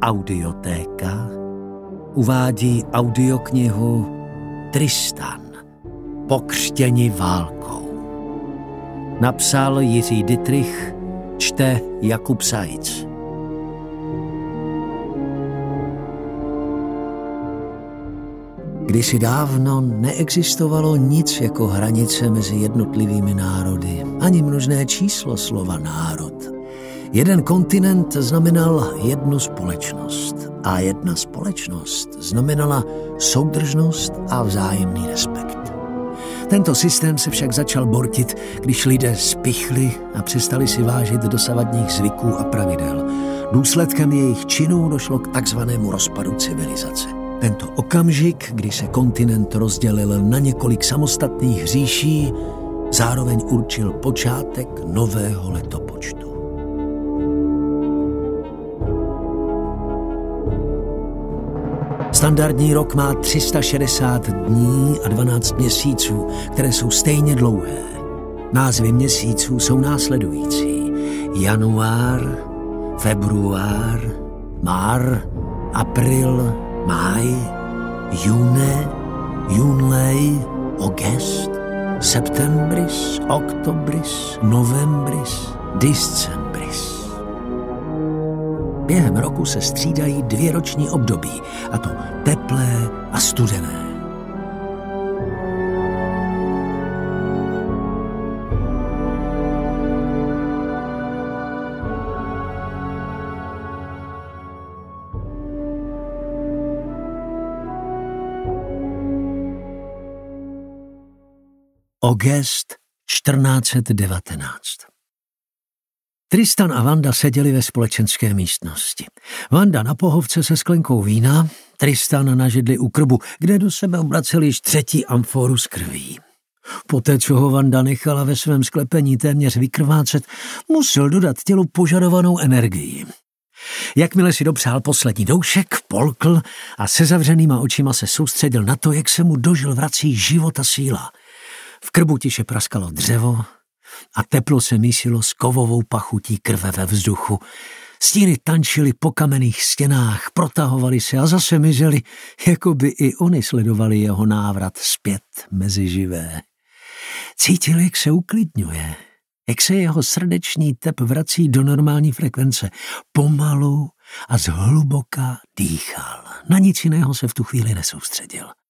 Audiotéka uvádí audioknihu Tristan, pokřtěni válkou. Napsal Jiří Dittrich, čte Jakub Sajc. Kdysi dávno neexistovalo nic jako hranice mezi jednotlivými národy, ani množné číslo slova národ. Jeden kontinent znamenal jednu společnost a jedna společnost znamenala soudržnost a vzájemný respekt. Tento systém se však začal bortit, když lidé spichli a přestali si vážit dosavadních zvyků a pravidel. Důsledkem jejich činů došlo k takzvanému rozpadu civilizace. Tento okamžik, kdy se kontinent rozdělil na několik samostatných říší, zároveň určil počátek nového letopočtu. Standardní rok má 360 dní a 12 měsíců, které jsou stejně dlouhé. Názvy měsíců jsou následující: január, február, mar, april, máj, júne, júnlej, august, septembris, oktobris, novembris, decembris. Během roku se střídají 2 roční období, a to teplé a studené. August 1419. Tristan a Wanda seděli ve společenské místnosti. Wanda na pohovce se sklenkou vína, Tristan na židli u krbu, kde do sebe obracel již 3. amforu s krví. Poté, co ho Wanda nechala ve svém sklepení téměř vykrvácet, musel dodat tělu požadovanou energii. Jakmile si dopřál poslední doušek, polkl a se zavřenýma očima se soustředil na to, jak se mu do žil vrací život a síla. V krbu tiše praskalo dřevo a teplo se mísilo s kovovou pachutí krve ve vzduchu. Stíny tančily po kamenných stěnách, protahovaly se a zase mizely, jako by i oni sledovali jeho návrat zpět mezi živé. Cítili, jak se uklidňuje, jak se jeho srdeční tep vrací do normální frekvence. Pomalu a zhluboka dýchal. Na nic jiného se v tu chvíli nesoustředil.